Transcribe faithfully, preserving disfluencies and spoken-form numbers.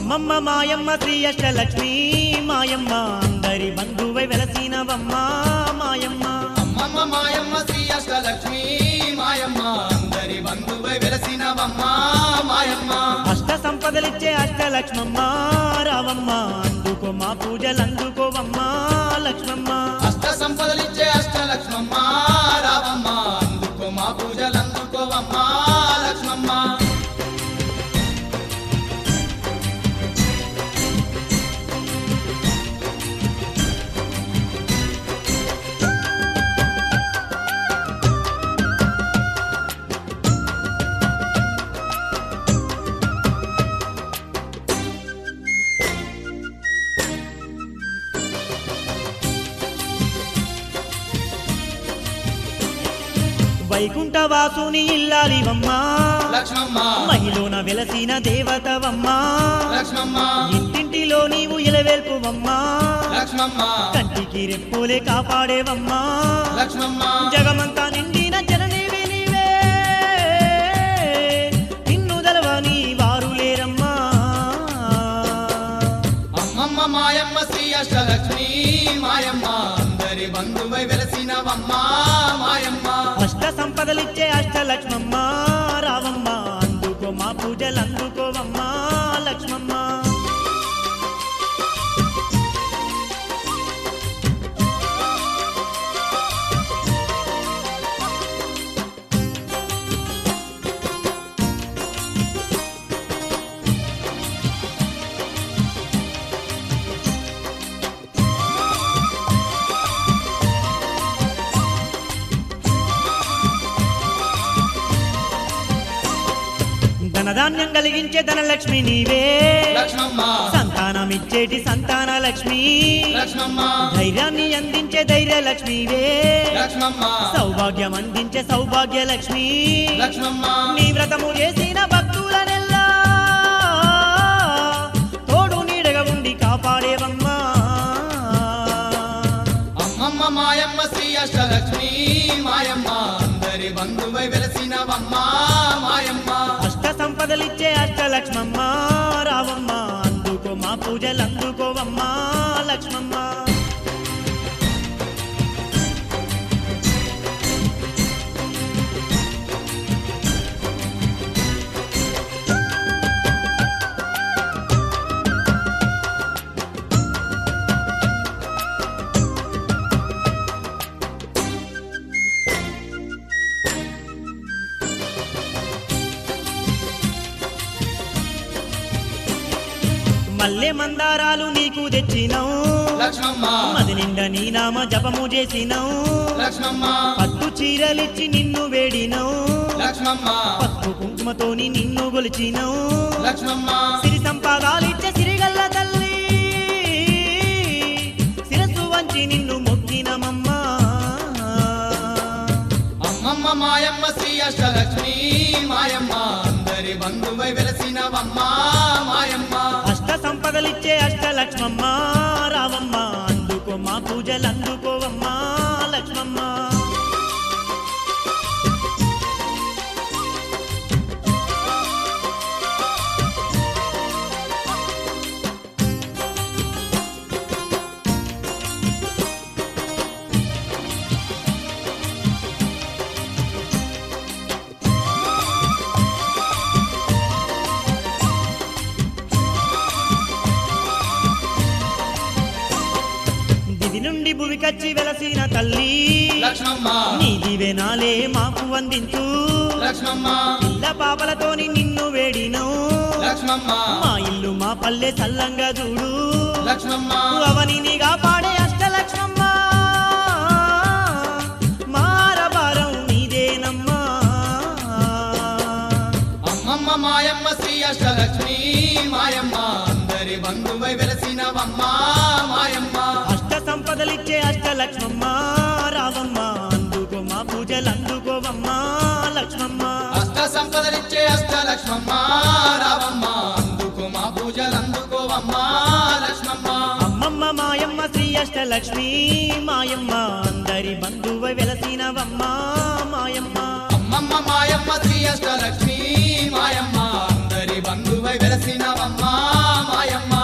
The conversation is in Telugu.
అమ్మమ్మ మాయమ్మ శ్రీ అష్టలక్ష్మి మాయమ్మ అందరి బంధువై వెలసినవమ్మ మాయమ్మ అమ్మమ్మ మాయమ్మ శ్రీ అష్టలక్ష్మి మాయమ్మ అందరి బంధువై వెలసినవమ్మ మాయమ్మ అష్ట సంపదలిచ్చే అష్టలక్ష్మమ్మ రావమ్మ అందుకో మా పూజలు అందుకోవమ్మ లక్ష్మమ్మ అష్ట సంపదలిచ్చే అష్టలక్ష్మమ్మ రావమ్మ అందుకో మా పూజలు అందుకోవమ్మ లక్ష్మమ్మ వైకుంఠవాసుని ఇల్లాలివమ్మ లక్ష్మమ్మ మహిళన వెలసిన దేవతవమ్మ లక్ష్మమ్మ ఇంటింటిలో నీవు ఇలవేల్పువమ్మ లక్ష్మమ్మ కంటికి రెప్పులే కాపాడేవమ్మ లక్ష్మమ్మ జగమంతా నిండిన జననీవి నీవే నిన్ను దలవని వారు లేరమ్మా అమ్మమ్మ మాయమ్మ శ్రీ అష్టలక్ష్మి మాయమ్మ అందరి బంధువై వెలసినవమ్మ మాయమ్మ అష్ట సంపదలిచ్చే అష్టలక్ష్మమ్మ రావమ్మ అందుకో మా పూజలు అందుకోవమ్మ లక్ష్మమ్మ ధనధాన్యం కలిగించే ధనలక్ష్మి నీవే లక్ష్మమ్మ సంతానమిచ్చేటి సంతాన లక్ష్మి లక్ష్మమ్మ ధైర్యాన్ని అందించే ధైర్య లక్ష్మివే లక్ష్మమ్మ సౌభాగ్యం అందించే సౌభాగ్య లక్ష్మి లక్ష్మమ్మ నీ వ్రతము చేసిన భక్తులనెల్లా తోడు నీడగా ఉండి కాపాడేవమ్మా అమ్మమ్మ మాయమ్మ శ్రీ అష్టలక్ష్మి మాయమ్మ అందరి బంధువై వెలసినవమ్మ మాయమ్మ అష్ట సంపదలిచ్చే అష్టలక్ష్మమ్మ రావమ్మ అందుకో మా పూజలు అందుకోవమ్మ లక్ష్మమ్మ మల్లె మందారాలు నీకు తెచ్చినావు లక్ష్మమ్మ మది నిండా నీ నామ జపము చేసినావు లక్ష్మమ్మ పట్టు చీరలిచ్చి నిన్ను వేడినావు లక్ష్మమ్మ పసుపు కుంకుమతోని నిన్ను గొలిచినావు లక్ష్మమ్మ సిరి సంపాదాలిచ్చే సిరిగల్ల తల్లి శిరస్సు వంచి నిన్ను మొక్కినమమ్మా అమ్మమ్మ మాయమ్మ శ్రీ అష్టలక్ష్మి మాయమ్మ అందరి బంధువై వెలసినవమ్మ మాయమ్మ అష్ట సంపదలిచ్చే అష్టలక్ష్మమ్మ రావమ్మ అందుకో మా పూజలు అందుకోవమ్మా లక్ష్మమ్మ దివి నుండి భువికచ్చి వెలసిన తల్లి లక్ష్మమ్మ నీ దివెనాలే మాకు అందించు లక్ష్మమ్మ పిల్ల పాపలతోని నిన్ను వేడినో లక్ష్మమ్మ మా ఇల్లు మా పల్లె చల్లంగా చూడు లక్ష్మమ్మ అవనిని కాపాడే అష్టలక్ష్మమ్మ మారబారం నీదేనమ్మా అమ్మమ్మ మాయమ్మ శ్రీ అష్టలక్ష్మి మాయమ్మ అందరి బంధువై వెలసినవమ్మ మాయమ్మ అష్ట సంపదలిచ్చే అష్టలక్ష్మమ్మ రావమ్మ అందుకో మా పూజలు అందుకోవమ్మా లక్ష్మమ్మ అష్ట సంపదలిచ్చే అష్టలక్ష్మమ్మ రావమ్మ అందుకో మా పూజలు అందుకోవమ్మ లక్ష్మమ్మ అమ్మమ్మ మాయమ్మ శ్రీ అష్టలక్ష్మి మాయమ్మ అందరి బంధువై వెలసినవమ్మ మాయమ్మ అమ్మమ్మ మాయమ్మ శ్రీ అష్టలక్ష్మి మాయమ్మ అందరి బంధువై బంధువై వెలసినవమ్మా మాయమ్మ